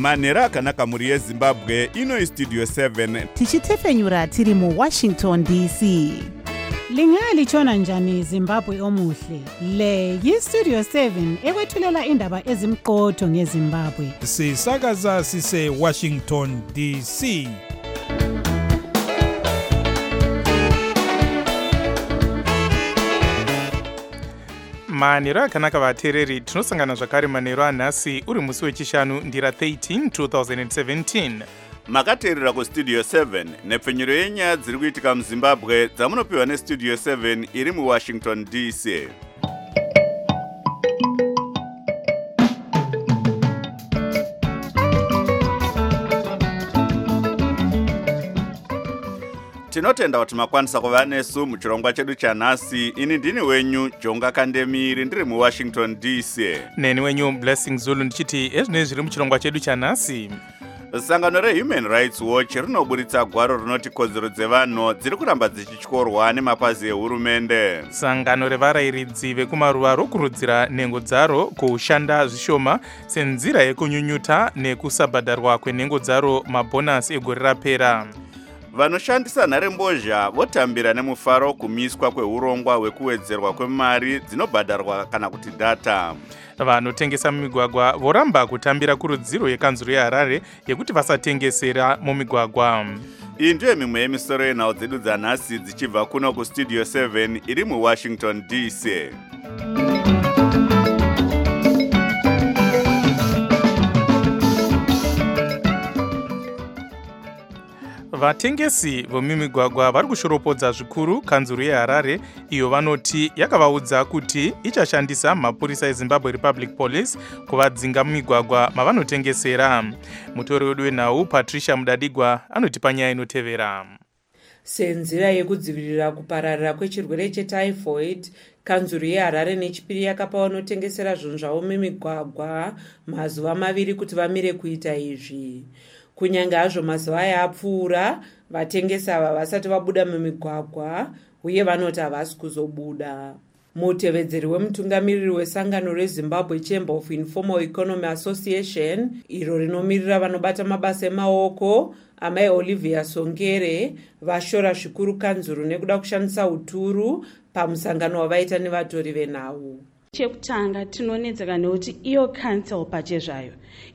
manhero akanaka mhuri yezimbabwe. Ino istudio 7 tichitefenyura tiri muWashington DC. Lingalitshona njani Zimbabwe omuhle? Le yistudio 7 ekwethulela indaba ezimqotho ngeZimbabwe. Sisakaza sise Washington DC. Manhero akanaka vateereri, tinosangana zvakare manhero anhasi uri musi wechishanu ndira 13 2017. makateerera kustudio 7 nepfenyuro yenyaya dziri kuitika muzimbabwe dzamunopiwa nestudio 7 iri muWashington DC. Tinotenda kuti makwanisa kuva nesu muchirongwa chedu chanhasi. Ini ndini wenyu Jonga Kandemiri ndiri muWashington DC. Neni wenyu Blessing Zulu ndichiti ezvinezvi zviri muchirongwa chedu chanhasi. Sangano reHuman Rights Watch rinoburitsa gwaro rinoti kodzero dzevanhu dziri kuramba dzichityorwa nemapazi ehurumende. Sangano revarairidzi vekumaruva rokurudzira nhengo dzaro kushanda zvishoma senzira yekunyunyuta nekusabhadharwa kwenhengo dzaro mabhonasi egore rapera. Vanoshandisa nharembozha votambira nemufaro kumiswa kweurongwa hwekuwedzerwa kwemari dzinobhadharwa kana kuti data. Vanotengesa mumigwagwa voramba kutambira kurudziro yekanzuro yeHarare yekuti vasatengesera mumigwagwa. Iyi ndiyo mimwe yemisoro yenhau dzedu dzanhasi dzichibva kuno kustudio 7 iri muWashington DC. Vatengesi vomumigwagwa vari kushoropodza zvikuru kanzuro yeHarare iyo vanoti yakavaudza kuti ichashandisa mapurisa eZimbabwe Republic Police kuvadzinga mumigwagwa mavanotengesera. Mutori wedu wenhau Patricia Mudadigwa anotipa nyaya inotevera. Senzira yekudzivirira kupararira kwechirwere chetyphoid, kanzuro yeHarare nechipiri yakapa vanotengesera zvinhu zvavo mumigwagwa mazuva 2 kuti vamire kuita izvi. Kunyange hazvo mazuva aya apfuura, vatengesi ava vasati vabuda mumigwagwa uye vanoti havasi kuzobuda. Mutevedzeri wemutungamiriri wesangano reZimbabwe Chamber of Informal Economy Association, iro rinomirira vanobata mabasa emaoko, amai Olivia Songere, vashora zvikuru kanzuro nekuda kushandisa uturu pamusangano wavaita nevatori venhau. Chekutanga tinonetseka nekuti iyo council pachezvayo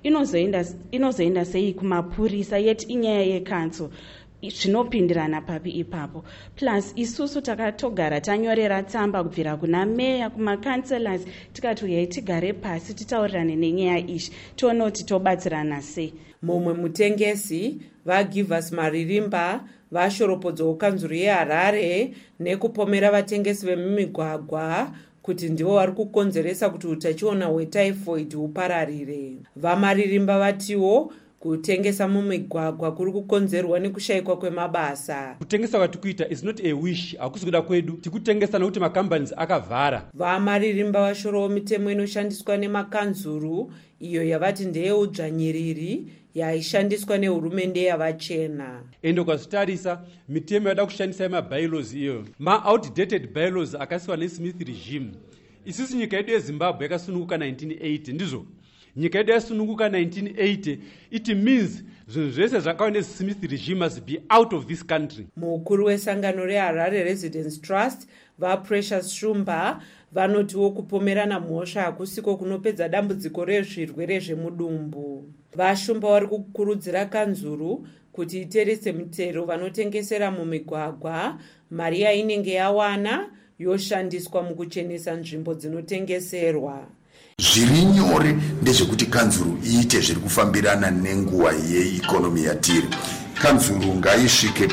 inozoenda sei kumapurisa yeti inyaya yecouncil zvinopindirana papi ipapo. Plus isusu takatogara tanyorera tsamba kubvira kuna meya kumacancelors tikati uyai tigare pasi titaurirane nenyaya ishi tione kuti tobatsirana sei. Mumwe mutengesi vaGivers Maririmba vashoropodzawo kanzuro yeHarare nekupomera vatengesi vemumigwagwa kuti ndivo vari kukonzeresa kuti utachiona hwetyphoid hupararire. VaMaririmba vatiwo kutengesa mumigwagwa kuri kukonzerwa nekushayikwa kwemabasa. Kutengesa kwati kuita is not a wish, hakusi kuda kwedu, tikutengesa nokuti macompanies akavhara. VaMaririmba vashorawo mitemo inoshandiswa nemakanzuru iyo yavati ndeyeudzvanyiriri yaishandiswa nehurumende yavachena. Ende ukazvitarisa mitemo yada kushandisa yemabylaws iyo ma-outdated bylaws akasiwa neSmith regime. Isusu nyika yedu yeZimbabwe yakasununguka 1980 ndizvo. Nyika yedu yasununguka 1980, it means zvinhu zvese zvakawa neSmith regime must be out of this country. Mukuru wesangano reHarare Residents Trust vaPrecious Shumba vanotiwo kupomerana mhosva hakusiko kunopedza dambudziko rezvirwere zvemudumbu. Vashumba vari kukurudzira kanzuru kuti iterese mitero vanotengesera mumigwagwa, mari yainenge yawana yoshandiswa mukuchenesa nzvimbo dzinotengeserwa. Zviri nyore ndezvekuti kanzuru iite zviri kufambirana nenguva yeikonomi yatiri. Kanzuru ngaisvike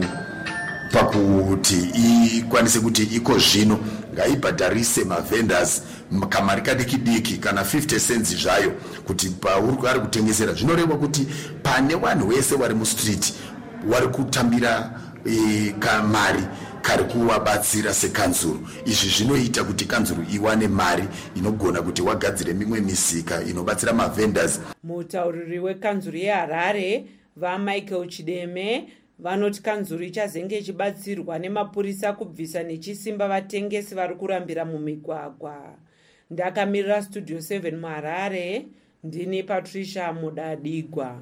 pakuti ikwanise kuti iko zvino ngaibhadharise mavendors kamari kadiki kana 50 cents zvayo kuti pauri ari kutengesera. Zvinoreva kuti pane vanhu vese vari mustreet vari kutambira kamari kari kuvabatsira sekanzuru. Izvi zvinoita kuti kanzuru iwane mari inogona kuti wagadzire mimwe misika inobatsira mavendors. Mutauriri wekanzuru yeHarare vaMichael Chideme vanoti kanzuru ichazenge ichibatsirwa nemapurisa kubvisa nechisimba vatengesi vari kurambira mumigwagwa. Ndakamirira studio 7 muHarare, ndini Patricia Mudadigwa.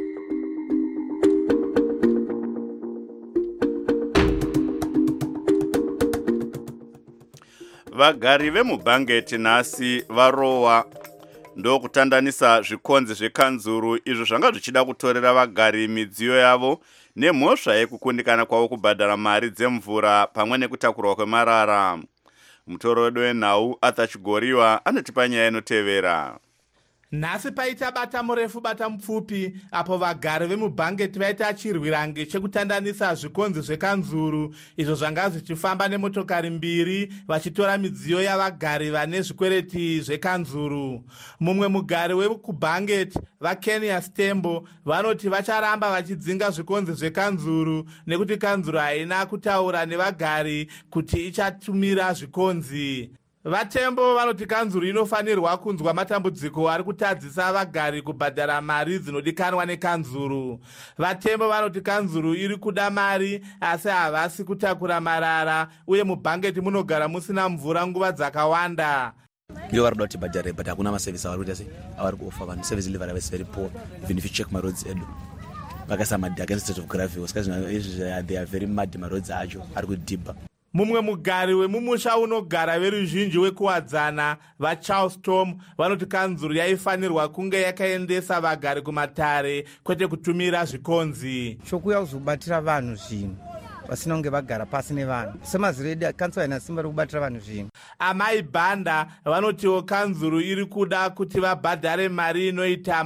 Vagari vemubhangeti nhasi varowa ndokutandanisa zvikonzi zvekanzuru izvo zvanga zvichida kutorera vagari midziyo yavo nemhosva yekukundikana kwavo kubhadhara mari dzemvura pamwe nekutakurwa kwemarara. Mutorodi wenhau Arthur Chigoriwa anotipa nyaya inotevera. Nhasi paita bata murefu bata mupfupi apo vagari vemubhangeti vaita chirwirange chekutandanisa zvikonzi zvekanzuru izvo zvanga zvichifamba nemotokari mbiri vachitora midziyo yavagari vane zvikwereti zvekanzuru. Mumwe mugari wekubhangeti vaKenya Stembo vanoti vacharamba vachidzinga zvikonzi zvekanzuru nekuti kanzuru haina kutaura nevagari kuti ichatumira zvikonzi. Vatembo vanoti kanzuru inofanirwa kunzwa matambudziko ari kutadzisa vagari kubhadhara mari dzinodikanwa nekanzuru. Vatembo vanoti kanzuru iri kuda mari asi havasi kutakura marara uye mubhangeti munogara musina mvura nguva dzakawanda. Ndiyo vari kuda kuti bhadhare but hakuna masevhisi avari kuita sei avari kuofa vanhu service delivery is very poor even if you check maroads edu vakaisa mudhi against state of gravel they are very mud maroads acho ari kudhibha. Mumwe mugari wemumusha unogara veruzhinji wekuwadzana vaCharleston vanoti kanzuru yaifanirwa kunge yakaendesa vagari kumatare kwete kutumira zvikonzi. Chokuya kuzobatira vanhu zvinhu vasina kunge vagara pasi nevanhu semaziredi kanzuru haina simba rekubatira vanhu zvinhu. Amai Banda vanotiwo kanzuru iri kuda kuti vabhadhare mari inoita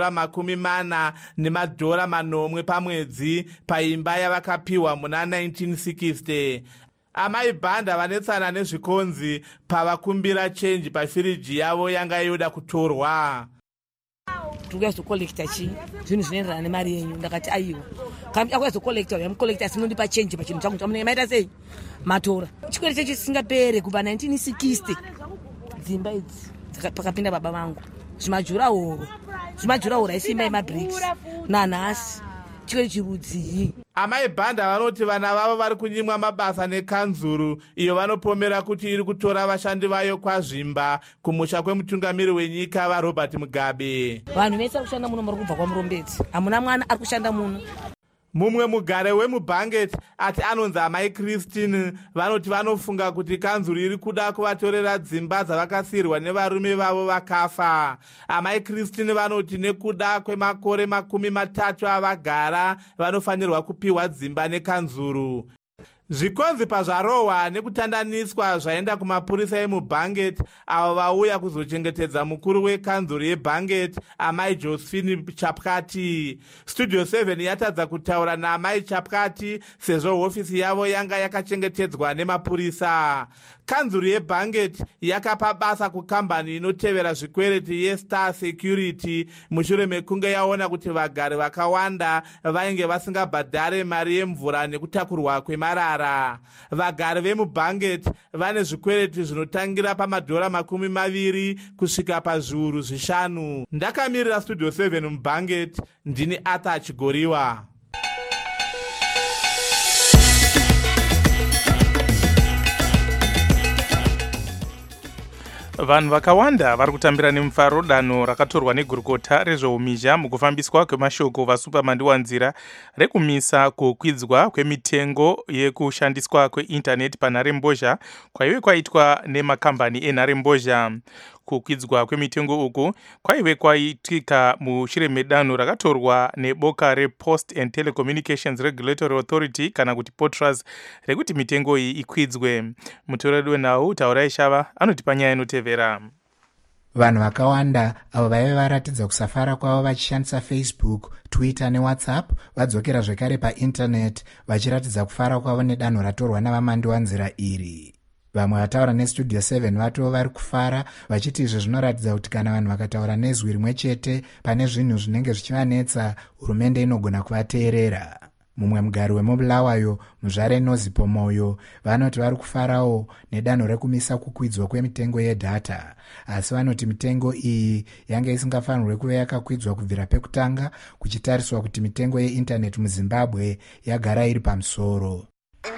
$40 nemadollar pamwedzi paimba yavakapiwa muna 1960. Amai Banda vanetsana nezvikonzi pavakumbira chenji pafiriji yavo yanga yoda kutorwa. Tukazokolekta zvinhu zvinoenderana nemari yenyu ndakati aiwa akazokolekta yamukolekta sinondipa chenji pachinhu changu chamunenge maita sei matora chikwere chisingapere kubva 1960 dzimba idzi pakapinda baba vangu zvimajurahoro aisimba emabricks nanhasi chikwere chirudzii. Amai Banda vanoti vana vavo vari kunyimwa mabasa nekanzuru iyo vanopomera kuti iri kutora vashandi vayo kwazvimba kumusha kwemutungamiri wenyika vaRobert Mugabe. Vanhu vese vari kushanda muno muri kubva kwamurombedzi hamuna mwana ari kushanda muno. Mumwe mugare wemubhangeti ati anonzi Amai Christine vanoti vanofunga kuti kanzuru iri kuda kuvatorera dzimba dzavakasiyirwa nevarume vavo vakafa. Amai Christine vanoti nekuda kwemakore 30 avagara vanofanirwa kupiwa dzimba nekanzuru. Zvikonzi pazvarohwa nekutandaniswa zvaenda kumapurisa emubhangeti avo vauya kuzochengetedza mukuru wekanzuru yebhangeti Amai Josephine Chapkati. Studio 7 yatadza kutaura naAmai Chapkati sezvo hofisi yavo yanga yakachengetedzwa nemapurisa. Kanzuru yebhangeti yakapa basa kukambani inotevera zvikwereti yeStar Security mushure mekunge yaona kuti vagari vakawanda vainge vasingabhadhare mari yemvura nekutakurwa kwemarara. Vagari vemubhangeti vane zvikwereti zvinotangira $20 kusvika pazviuru 5. Ndakamirira Studio 7 mubhangeti ndini Arthur Chigoriwa. Vanhu vakawanda vari kutambira nemufaro danho rakatorwa negurukota rezveumhizha mukufambiswa kwemashoko vaSuperman wanzira rekumisa kukwidzwa kwemitengo yekushandiswa kweindaneti panharembozha kwaive kwaitwa nemakambani enharembozha. Kukwidzwa kwemitengo uku kwaive kwaitika mushure medanho rakatorwa neboka rePost and Telecommunications Regulatory Authority kana kuti POTRAS rekuti mitengo iyi ikwidzwe. Mutoredi wenhau Taurai Shava anotipa nyaya inotevera. Vanhu vakawanda avo vaive varatidza kusafara kwavo vachishandisa Facebook, Twitter neWhatsApp vadzokera zvekare paindaneti vachiratidza kufara kwavo nedanho ratorwa navamandi wanzira iri. Vamwe vataura neStudio 7 vatiwo vari kufara vachiti izvo zvinoratidza kuti kana vanhu vakataura nezwi rimwe chete pane zvinhu zvinenge zvichivanetsa hurumende inogona kuvateerera. Mumwe mugari wemubulawayo muzvare Nozipomoyo vanoti vari kufarawo nedanho rekumisa kukwidzwa kwemitengo yedhata, asi vanoti mitengo iyi yange isingafanirwe kuve yakakwidzwa kubvira pekutanga kuchitariswa kuti mitengo yeindaneti muZimbabwe yagara iri pamusoro. Inini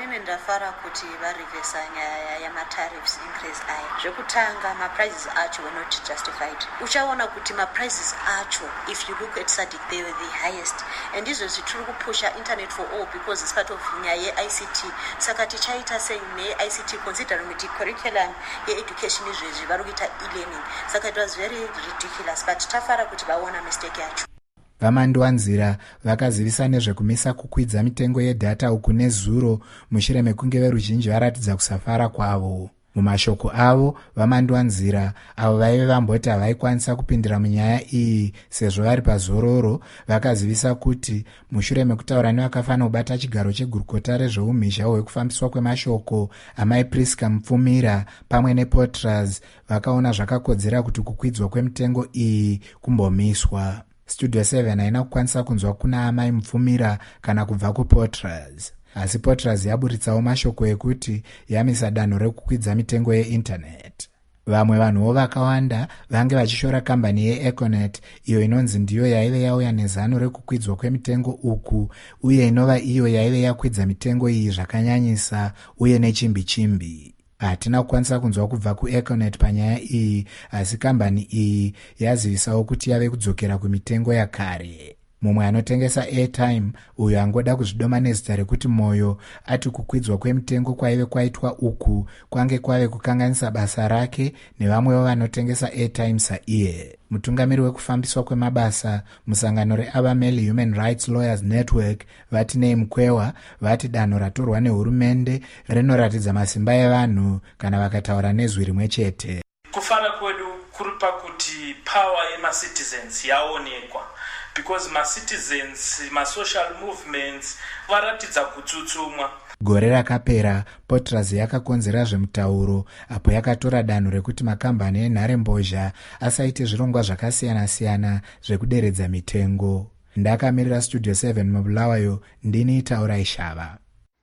tafara kuti varivhesa nyaya yamatariffs increase aya. Zvekutanga maprices acho were not justified. Uchaona kuti maprices acho, if you look at SADC, they were the highest. And izvo zvitiri kupusha internet for all because it's part of nyaya ye-ICT. Saka tichaita sei ne-ICT considering kuti curriculum ye-education izvezvi vari kuita e-learning. Saka it was very ridiculous, but tafara kuti vaona mistake yacho. vamandiwanzira vakazivisa nezvekumisa kukwidza mitengo yedhata uku nezuro mushure mekunge veruzhinji varatidza kusafara kwavo. Mumashoko avo, vamandiwanzira avo vaive vamboti havaikwanisa kupindira munyaya iyi sezvo vari pazororo, vakazivisa kuti mushure mekutaura nevakafanira kubata chigaro chegurukota rezveumhizha hwekufambiswa kwemashoko amai Priska Mupfumira pamwe nePortras vakaona zvakakodzera kuti kukwidzwa kwemitengo iyi kumbomiswa. Studio 7 haina kukwanisa kunzwa kuna amai Mupfumira kana kubva kuPortras. Asi Portras yaburitsawo mashoko ekuti yamisa danho rekukwidza mitengo yeinternet. Vamwe vanhuwo vakawanda vange vachishora kambani yeEconet iyo inonzi ndiyo yaive yauya nezano rekukwidzwa kwemitengo uku uye inova iyo yaive yakwidza mitengo iyi zvakanyanyisa uye nechimbi-chimbi. Hatina kukwanisa kunzwa kubva kuEconet panyaya iyi, asi kambani iyi yazivisawo kuti yave kudzokera kumitengo yakare. Mumwe anotengesa airtime uyo angoda kuzvidoma nezita rekuti Moyo ati kukwidzwa kwemitengo kwaive kwaitwa uku kwange kwave kukanganisa basa rake nevamwewo vanotengesa airtime saiye. Mutungamiri wekufambiswa kwemabasa musangano reAbameli Human Rights Lawyers Network vati Mkwewa vati danho ratorwa nehurumende rinoratidza masimba evanhu kana vakataura nezwi rimwe chete. Kufara kwedu kuri pakuti power yema-citizens yaonekwa. Because ma-citizens, ma-social movements varatidza kutsutsumwa. Gore rakapera, Portras yakakonzera zvemutauro apo yakatora danho rekuti makambani enharembozha asaite zvirongwa zvakasiyana-siyana zvekuderedza mitengo. Ndakamirira Studio 7 mubulawayo, ndini Taura Ishava.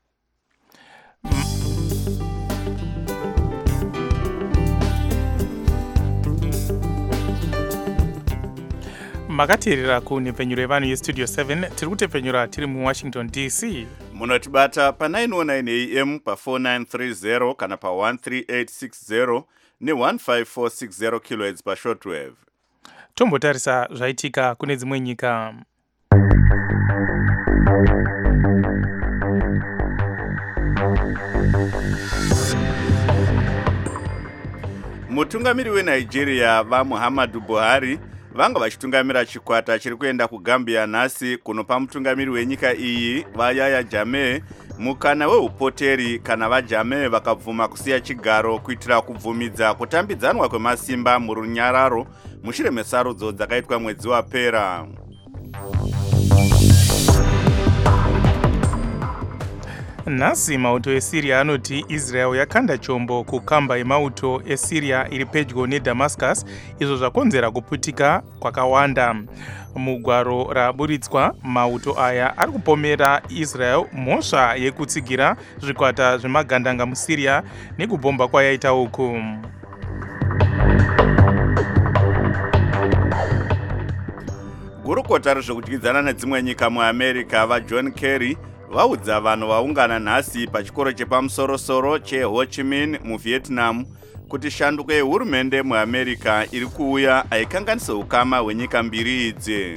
makateerera kunhepfenyuro yevanhu yestudio 7 tiri kutepfenyura tiri muwashington DC. Munotibata pa 909 AM pa 4930 kana pa 13860 ne15460 kHz pa shortwave. Tombotarisa zvaitika kune dzimwe nyika. Mutungamiri weNigeria vaMuhammadu Buhari vanga vachitungamira chikwata chiri kuenda kuGambia nhasi kunopa mutungamiri wenyika iyi vaYahya Jammeh mukana weupoteri kana vaJammeh vakabvuma kusiya chigaro kuitira kubvumidza kutambidzanwa kwemasimba murunyararo mushure mesarudzo dzakaitwa mwedzi wapera. Nhasi mauto eSyria anoti Israel yakanda chombo kukamba yemauto eSyria iri pedyo neDamascus, izvo zvakonzera kuputika kwakawanda. Mugwaro raburitswa, mauto aya ari kupomera Israel mhosva yekutsigira zvikwata zvemagandanga muSyria nekubhomba kwayaita uku. Gurukota rezvekudyidzana nedzimwe nyika muAmerica vaJohn Kerry vaudza vanhu vaungana nhasi pachikoro chepamusoro-soro cheHo Chi Minh muVietnam kuti shanduko yehurumende muAmerica iri kuuya haikanganise ukama hwenyika mbiri idzi.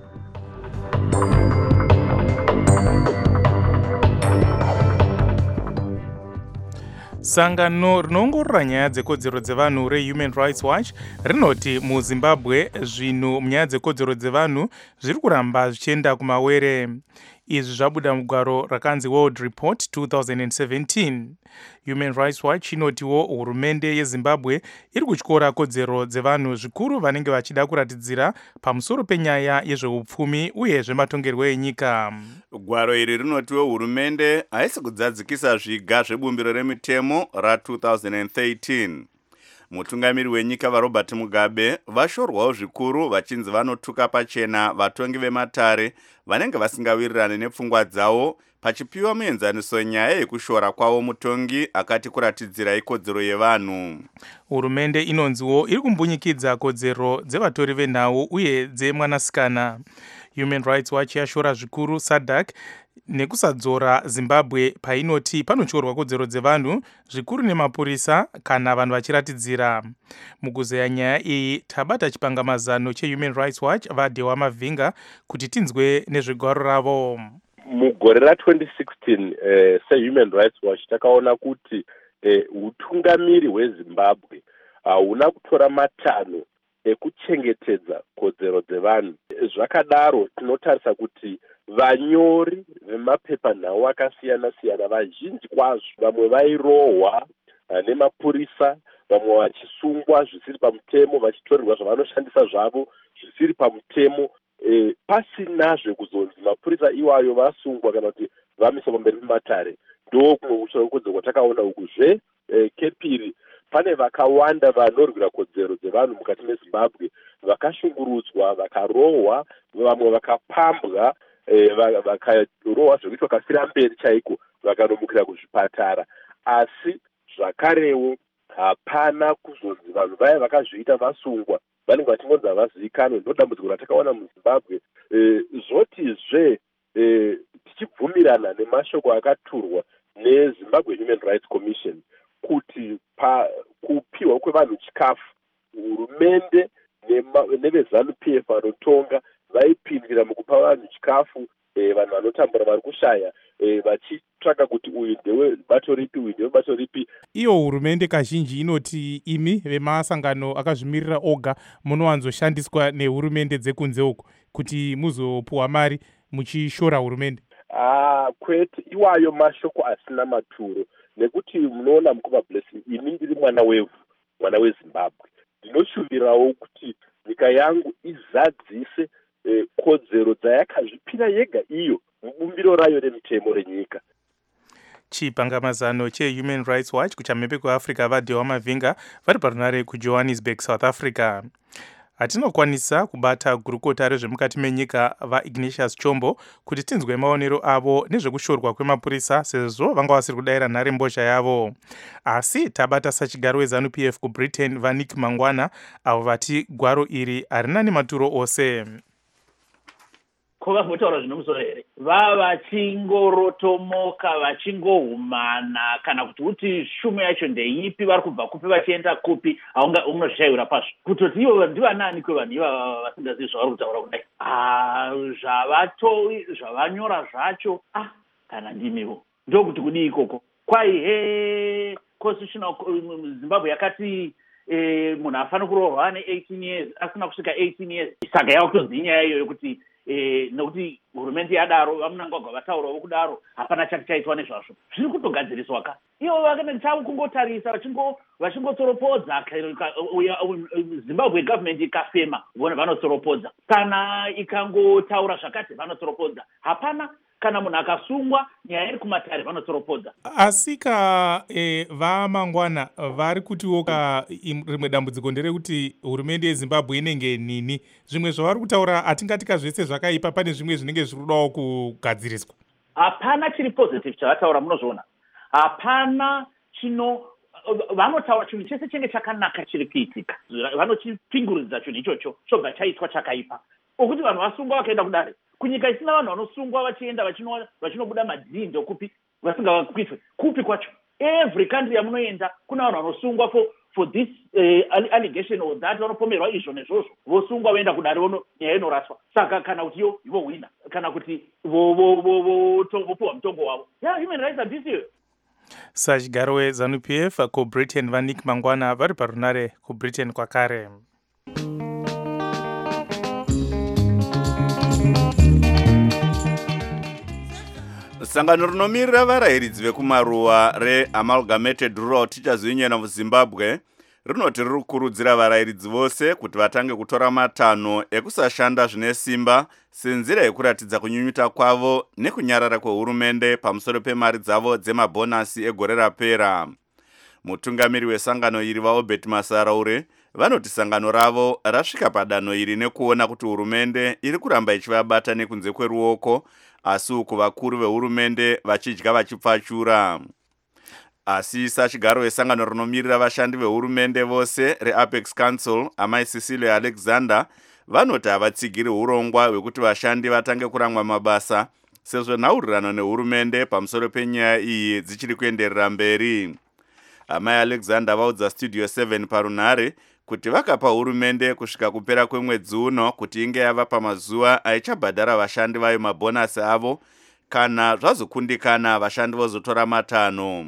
Sangano rinoongorora nyaya dzekodzero dzevanhu reHuman Rights Watch rinoti muZimbabwe zvinhu munyaya dzekodzero dzevanhu zviri kuramba zvichienda kumawere. Izvi zvabuda mugwaro rakanzi World Report 2017. Human Rights Watch inotiwo hurumende yeZimbabwe iri kutyora kodzero dzevanhu zvikuru vanenge vachida kuratidzira pamusoro penyaya yezveupfumi uye zvematongerwo enyika. Gwaro iri rinotiwo hurumende haisi kudzadzikisa zviga zvebumbiro remitemo ra2013. Mutungamiri wenyika vaRobert Mugabe vashorwawo zvikuru vachinzi vanotuka pachena vatongi vematare vanenge vasingawirirane nepfungwa dzavo pachipiwa muenzaniso nyaya yekushora kwavo mutongi akati kuratidzira ikodzero yevanhu. Hurumende inonziwo iri kumbunyikidza kodzero dzevatori venhau uye dzemwanasikana. Human Rights Watch yashora zvikuru SADC nekusadzora Zimbabwe painoti panotyorwa kodzero dzevanhu zvikuru nemapurisa kana vanhu vachiratidzira. Mukuzeya nyaya iyi tabata chipangamazano cheHuman Rights Watch vaDewa Mavhinga kuti tinzwe nezvegwaro ravo. Mugore ra2016 seHuman Rights Watch takaona kuti utungamiri hweZimbabwe hauna kutora matanho ekuchengetedza kodzero dzevanhu. Zvakadaro tinotarisa kuti vanyori vemapepanhau akasiyana siyana vazhinji kwazvo vamwe vairohwa nemapurisa, vamwe vachisungwa zvisiri pamutemo, vachitorerwa zvavanoshandisa zvavo zvisiri pamutemo, pasinazve kuzonzi mapurisa iwayo vasungwa kana kuti vamiswa pamberi pematare. Ndo kumwe kushorokudza kwatakaona ukuzve kepiri pane vakawanda vanorwira kodzero dzevanhu mukati meZimbabwe vakashungurudzwa, vakarohwa, vamwe vakapambwa, vakarohwa zvekuti vakafira mberi chaiko, vakanomukira kuzvipatara. Asi zvakarewo hapana kuzonzi vanhu vaya vakazviita vasungwa vanenge vachingonzi havazivikanwe. Ndo dambudziko ratakaona muZimbabwe. Zvotizve tichibvumirana nemashoko akaturwa neZimbabwe Human Rights Commission kuti kupiwa kwevanhu chikafu, hurumende neveZANU-PF vanotonga vaipindira mukupa vanhu chikafu, vanhu vanotambura vari kushaya, vachitsvaka kuti uyu ndewe bato ripi, uyu ndewe bato ripi. Iyo hurumende kazhinji inoti imi vemasangano akazvimirira oga munowanzoshandiswa nehurumende dzekunze uko kuti muzopuwa mari muchishora hurumende. Kwete, iwayo mashoko asina maturo, nekuti munoona Mukoma Blessing, ini ndiri mwana wevhu, mwana weZimbabwe. Ndinoshuvirawo kuti nyika yangu izadzise kodzero dzayakazvipira yega iyo mubumbiro rayo remutemo renyika. Chipangamazano cheHuman Rights Watch kuchamhembe kweAfrica vaDewa Mavhinga vari parunare kuJohannesburg, South Africa. Hatinokwanisa kubata gurukota rezvemukati menyika vaIgnatius Chombo kuti tinzwe maonero avo nezvekushorwa kwemapurisa sezvo vanga vasiri kudayira nhare mbozha yavo. Asi tabata sachigaro weZANU-PF kuBritain vaNick Mangwana avo vati gwaro iri harina nematuro ose. Ko vambotaura zvinomusoro here, vachingorotomoka vachingohumana kana kuti uti shumo yacho ndeipi, vari kubva kupi vachienda kupi, unozvishayira pazvo kutoti ivo ndivanani kwevanhu iva vasingazivi zvavari kutaura kudai. Zvavanyora zvacho kana ndimivo ndokuti kudii ikoko kwai constitutional Zimbabwe yakati munhu afana kurohwa ne18 years asina kusvika 18 years. Saka yava kutozi inyaya iyo yokuti nokuti hurumende yadaro vamunangagwa vataurawo kudaro hapana chake chaitwa nezvazvo. Zviri kutogadziriswa ka ivo vakana chavo kungotarisa vachingotsoropodza. Zimbabwe government ikafema vanotsoropodza, kana ikangotaura zvakati vanotsoropodza. Hapana kana munhu akasungwa nyaya iri kumatare vanotsoropodza. Asika vaMangwana vari kutiwo rimwe dambudziko nderekuti hurumende yeZimbabwe inenge nini. Zvimwe zvavari kutaura hatingatika zvese zvakaipa, pane zvimwe zvinenge zviri kudawo kugadziriswa. Hapana chiri positive chavataura, munozviona. Hapana vanotaura chinhu chese chenge chakanaka chiri kuitika, vanochipinguridza chinhu ichocho chobva chaitwa chakaipa, okuti vanhu vasungwa vakaenda kudare. Kunyika isina vanhu vanosungwa vachienda vachinobuda madhindo kupi vasingavakwitwe kupi kwacho. Every country yamunoenda kuna vanhu vanosungwa for this allegation or that, vanopomerwa izvo nezvozvo, vosungwa voenda kudare nyaya inoraswa. Saka kana kuti ivo wina kana kuti vopuwa mutongo wavo, human rights abuse iyo. Sachigaro weZANU-PF kuBritain vaNick Mangwana vari parunare kuBritain kwakare. Sangano rinomirira varayiridzi vekumaruwa reAmalgamated Rural Teachers Union of Zimbabwe rinoti riri kukurudzira varayiridzi vose kuti vatange kutora matanho ekusashanda zvine simba senzira yekuratidza kunyunyuta kwavo nekunyarara kwehurumende pamusoro pemari dzavo dzemabhonasi egore rapera. Mutungamiri wesangano iri vaObert Masaraure vanoti sangano ravo rasvika padanho iri nekuona kuti hurumende iri kuramba ichivabata nekunze kweruoko, asi uku vakuru vehurumende vachidya vachipfachura. Asi sachigaro wesangano rinomirira vashandi vehurumende vose reApex Council, amai Cecilia Alexander, vanoti havatsigiri urongwa hwekuti vashandi vatange kuramwa mabasa sezvo nhaurirano nehurumende pamusoro penyaya iyi dzichiri kuenderera mberi. Amai Alexander vaudza Studio 7 parunhare kuti vakapa hurumende kusvika kupera kwemwedzi uno kuti inge yava pamazuva aichabhadhara vashandi vayo mabhonasi avo, kana zvazokundikana vashandi vozotora matanho.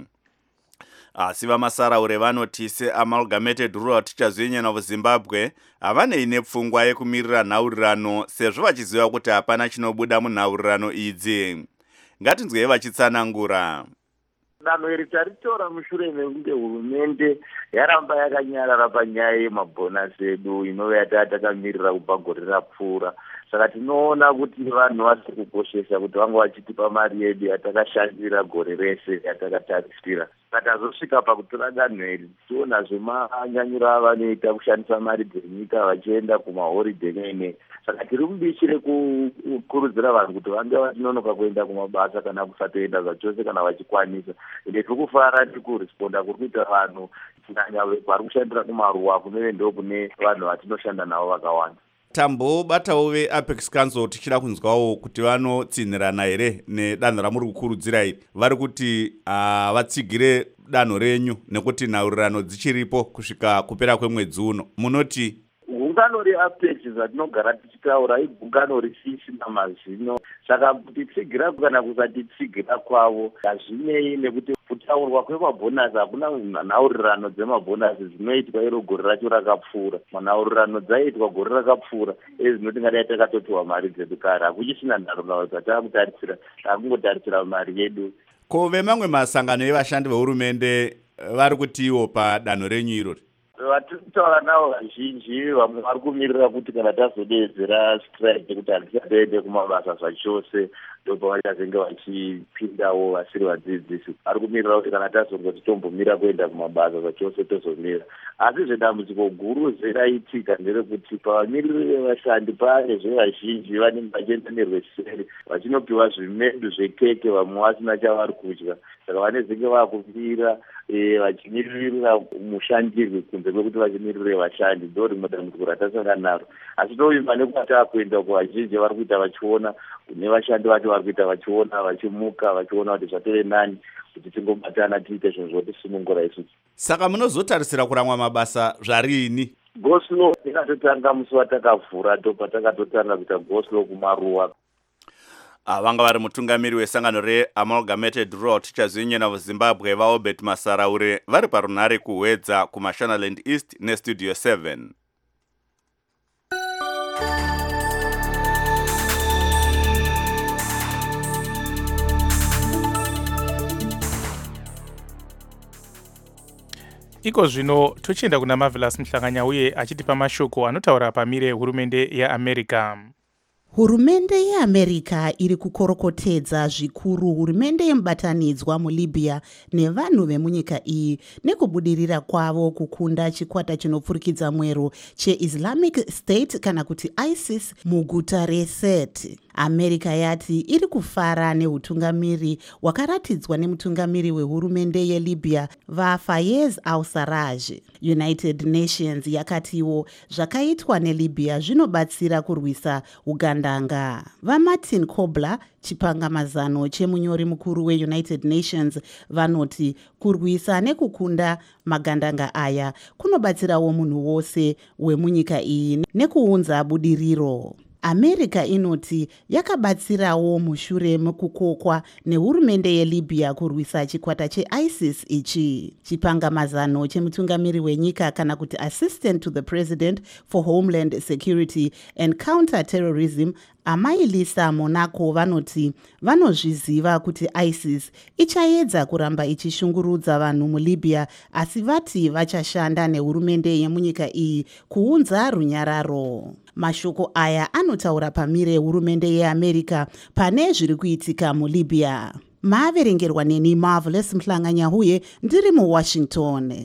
Asi vamasaraure vanoti seAmalgamated Rural Teachers Union of Zimbabwe havanei nepfungwa yekumirira nhaurirano sezvo vachiziva kuti hapana chinobuda munhaurirano idzi. Ngatinzwei vachitsanangura. Danho iri taritora mushure mekunge hurumende yaramba yakanyarara panyaya yemabhonasi edu inova yatakamirira kubva gore rapfuura. Saka tinoona kuti vanhu vasiri kukoshesa kuti vanga vachitipa mari yedu yatakashandira gore rese yatakatarisira. Saka tazosvika pakutora danho iri tiona zvemanyanyiro avanoita kushandisa mari dzenyika vachienda kumahoride nene. Saka tiri mubishi rekukurudzira vanhu kuti vange vachinonoka kuenda kumabasa kana kusatoenda zvachose kana vachikwanisa. Ende tiri kufara tikuresponda kuri kuita vanhu kunyanya vari kushandira kumaruwa kunove ndo kune vanhu vatinoshanda navo vakawanda. Tambobatawo veApex Council tichida kunzwawo kuti vanotsinirana here nedanho ramuri kukurudzira iri. Vari kuti vatsigire danho renyu nekuti nhaurirano dzichiripo kusvika kupera kwemwedzi uno. Munoti gungano reApex zvatinogara tichitaura igungano risisina mazino. Saka kutitsigira kana kusatitsigira kwavo hazvinei nekuti kutaurwa kwemabhonasi hakuna nhaurirano dzemabhonasi dzinoitwa iro gore racho rakapfuura. Manhaurirano dzaiitwa gore rakapfuura ezinoti ngadai takatotiwa mari dzedu kare. Hakuchisina nhaurirano dzatakutarisira, takungotarisira mari yedu. Ko vemamwe masangano evashandi vehurumende vari kutiwo padanho renyu irori? Vatiri kutaura navo vazhinji vamwe vari kumirira kuti kana tazodeedzera strike kuti hatichaende kumabasa zvachose ndopavachazenge vachipindawo vasiri vadzidzisi. Vari kumirira kuti kana tazonge titombomira kuenda kumabasa zvachose tozomira. Asi zvedambudziko guru zeraitika nderekuti pavamiriri vevashandi pane zvevazhinji vanenge vachienda nerweseri vachinopiwa zvimedu zvekeke vamwe vasina chavari kudya. Saka vanezenge vakumira vachimiririra mushandirwi kunze kwekuti vachimirire vashandi. Ndo rimwe dambudziko ratasangana naro. Asi tovimba nekuti takuenda kuvazhinji vari kuita vachiona, kune vashandi vacho vari kuita vachiona, vachimuka vachiona kuti zvatove nani kuti tingobatana tiite zvinhu zvotisunungura isusu. Saka munozotarisira kuramwa mabasa zvarini? Goslow tikatotanga musi watakavhura ndopatakatotanga kuita Goslow kumaruwa. Vanga vari mutungamiri wesangano reAmalgamated Rural Teachers Union of Zimbabwe vaObert Masaraure vari parunhare kuhwedza kuMashonaland East neStudio 7. Iko zvino tochienda kuna Marvelous Mhlanganya uye achitipa mashoko anotaura pamire hurumende yeAmerica. Hurumende yeAmerica iri kukorokotedza zvikuru hurumende yemubatanidzwa muLibya nevanhu vemunyika iyi nekubudirira kwavo kukunda chikwata chinopfurikidza mwero cheIslamic State kana kuti ISIS muguta reSirte. America yati iri kufara neutungamiri hwakaratidzwa nemutungamiri wehurumende yeLibya vaFayez al-Sarraj. United Nations yakatiwo zvakaitwa neLibya zvinobatsira kurwisa ugandanga. VaMartin Kobler, chipangamazano chemunyori mukuru weUnited Nations, vanoti kurwisa nekukunda magandanga aya kunobatsirawo munhu wose wemunyika iyi nekuunza budiriro. America inoti yakabatsirawo mushure mekukokwa nehurumende yeLibya kurwisa chikwata cheISIS ichi. Chipangamazano chemutungamiri wenyika kana kuti Assistant to the President for Homeland Security and Counter-Terrorism Amai Lisa Monaco vanoti vanozviziva kuti ISIS ichaedza kuramba ichishungurudza vanhu muLibya, asi vati vachashanda nehurumende yemunyika iyi kuunza runyararo. Mashoko aya anotaura pamire hurumende yeAmerica pane zviri kuitika muLibya. Maaverengerwa neni Marvelous Mhlanganya uye ndiri muWashington.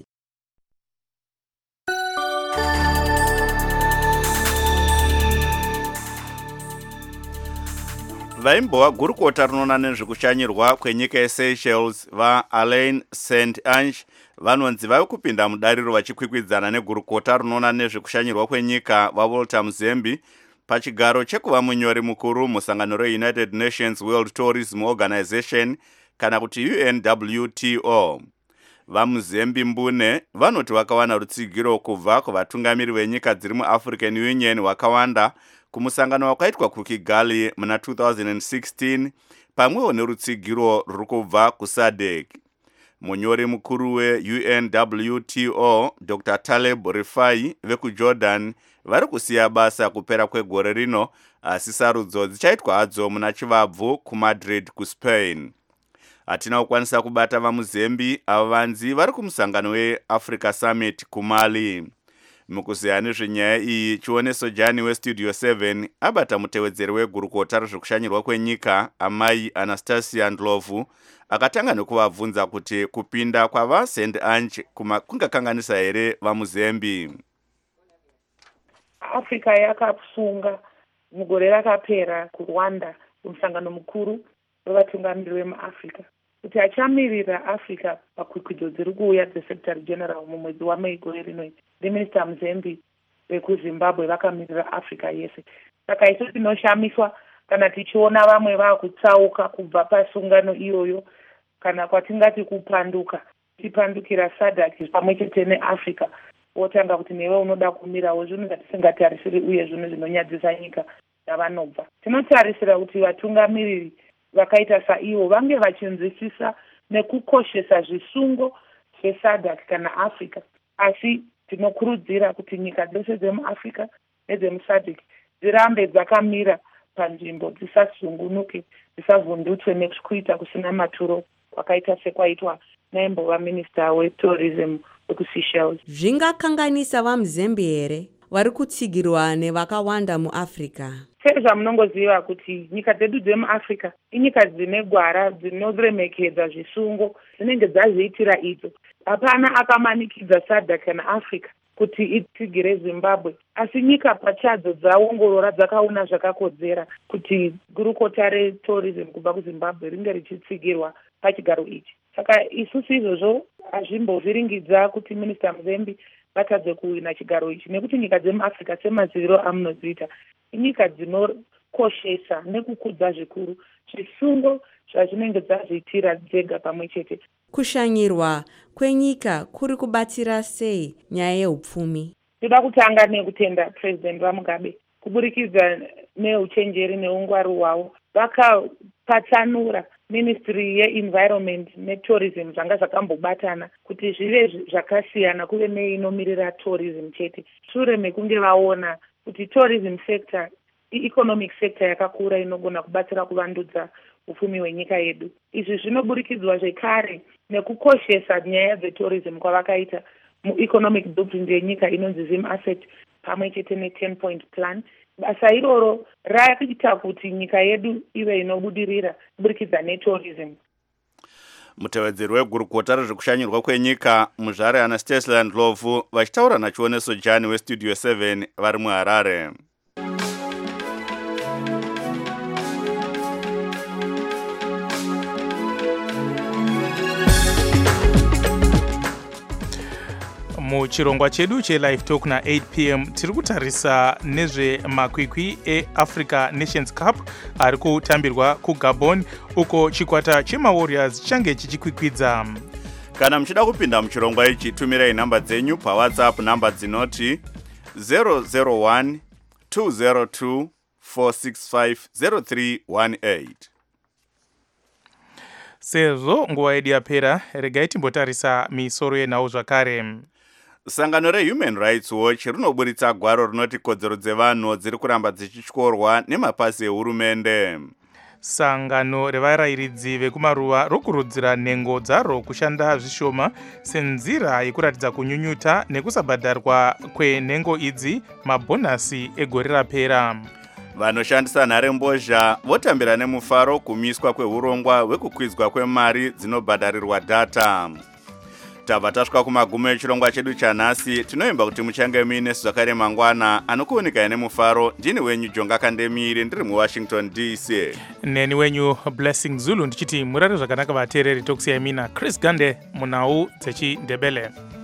vaimbova gurukota rinoona nezvekushanyirwa kwenyika yeSeychelles vaalain st ange vanonzi vave kupinda mudariro vachikwikwidzana negurukota rinoona nezvekushanyirwa kwenyika vaWalter Muzembi pachigaro chekuva munyori mukuru musangano reUnited Nations World Tourism Organization kana kuti UNWTO. VaMuzembi Mbune vanoti vakawana rutsigiro kubva kuvatungamiri venyika dziri muAfrican Union wakawanda kumusangano wakaitwa kuKigali muna 2016 pamwewo nerutsigiro ruri kubva kuSADC. Munyori mukuru weUNWTO Dr. Taleb Rifai vekuJordan vari kusiya basa kupera kwegore rino, asi sarudzo dzichaitwa hadzo muna Chivabvu kuMadrid kuSpain. Hatina kukwanisa kubata vaMuzembi ava vanzi vari kumusangano weAfrica Summit kuMali. Mukuziya nezvenyaya iyi, Chioneso Jani weStudio 7 abata mutevedzeri wegurukota rezvekushanyirwa kwenyika amai Anastasia Ndlovu akatanga nekuvabvunza kuti kupinda kwava St Ange kungakanganisa here vaMuzembi. Africa yakasunga mugore rakapera kuRwanda kumusangano mukuru wevatungamiri vemuAfrica kuti achamirira Africa pakwikwidzo dziri kuuya dzeSecretary General mumwedzi waMei gore rino. Minister Muzembi vekuZimbabwe vakamirira Africa yese. Saka isu tinoshamiswa kana tichiona vamwe vakutsauka kubva pasungano iyoyo, kana kwatingati kupanduka tipandukira SADC pamwe chete neAfrica, wotanga kuti newe unoda kumirawo zvinhu zvatisingatarisiri uye zvinhu zvinonyadzisa nyika yavanobva. Tinotarisira kuti vatungamiriri vakaita saivo vange vachinzwisisa nekukoshesa zvisungo zveSADC kana Africa, asi tinokurudzira kuti nyika dzose dzemuAfrica nedzemuSADC dzirambe dzakamira panzvimbo, dzisasungunuke, dzisavhundutswe nekuita kusina maturo kwakaita sekwaitwa naimbova minista weTourism wekuSeychelles. Zvingakanganisa vaMuzembi here vari kutsigirwa nevakawanda muAfrica? Sezvamunongoziva kuti nyika dzedu dzemuAfrica inyika dzine gwara, dzinoremekedza zvisungo, dzinenge dzazviitira idzo. Hapana akamanikidza SADC kana Africa kuti itsigire Zimbabwe, asi nyika pachadzo dzaongorora dzakaona zvakakodzera kuti gurukota retourism kubva kuZimbabwe ringe richitsigirwa pachigaro ichi. Saka isusu izvozvo hazvimbovhiringidza kuti Minister Muzembi vatadze kuwina chigaro ichi, nekuti nyika dzemuAfrica semaziviro amunodziita inyika dzinokoshesa nekukudza zvikuru zvisungo zvazvinenge dzazviitira dzega pamwe chete. Kushanyirwa kwenyika kuri kubatsira sei nyaya yeupfumi? Toda kutanga nekutenda President vaMugabe kuburikidza neuchenjeri neungwaru hwavo vakapatsanura Ministry yeEnvironment neTourism zvanga zvakambobatana kuti zvive zvakasiyana, kuve neinomirira tourism chete. Shure mekunge vaona kuti tourism sector economic sector yakakura inogona kubatsira kuvandudza upfumi hwenyika yedu. Izvi zvinoburikidzwa zvekare nekukoshesa nyaya dzetourism kwavakaita mueconomic blueprint yenyika inonzi Zim Asset pamwe chete ne10 point plan. Basa iroro rakuita kuti nyika yedu ive inobudirira kuburikidza netourism. Mutevedzeri wegurukota rezvekushanyirwa kwenyika muzvare Anastasia Ndlovu vachitaura naChioneso Jani weStudio 7 vari muHarare. Muchirongwa chedu chelive talk na8 p.m. tiri kutarisa nezvemakwikwi eAfrica Nations Cup ari kutambirwa kuGabon, uko chikwata chemaWarriors change chichikwikwidza. Kana muchida kupinda muchirongwa ichi, tumirai nhamba dzenyu paWhatsApp, nhamba dzinoti 001 202 465 0318. Sezvo nguva yedu yapera, regai timbotarisa misoro yenhau zvakare. Sangano reHuman Rights Watch rinoburitsa gwaro rinoti kodzero dzevanhu dziri kuramba dzichityorwa nemapazi ehurumende. Sangano revarayiridzi vekumaruva rokurudzira nhengo dzaro kushanda zvishoma senzira yekuratidza kunyunyuta nekusabhadharwa kwenhengo idzi mabhonasi egore rapera. Vanoshandisa nharembozha votambira nemufaro kumiswa kwehurongwa hwekukwidzwa kwemari dzinobhadharirwa data. tabva tasvika kumagumo echirongwa chedu chanhasi. Tinoimba kuti muchange muine zvakare mangwana. Anokuunika nemufaro ndini wenyu Jonga Kandemiri ndiri muWashington DC. Neni wenyu Blessing Zulu ndichiti murare zvakanaka vateereri. Tokusiyai mina Chris Gande munhau dzechiNdebele.